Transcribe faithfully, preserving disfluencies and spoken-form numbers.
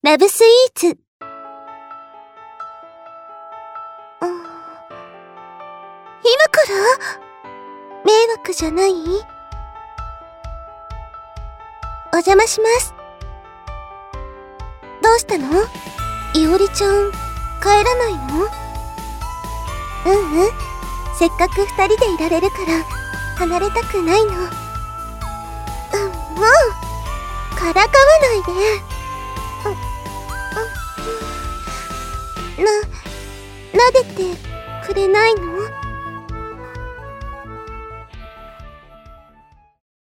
ラブスイーツ。うん、今から迷惑じゃない？お邪魔します。どうしたの？いおりちゃん、帰らないの？うんうん、せっかく二人でいられるから離れたくないの。うん、もうからかわないで。うん、うん、な、撫でてくれないの？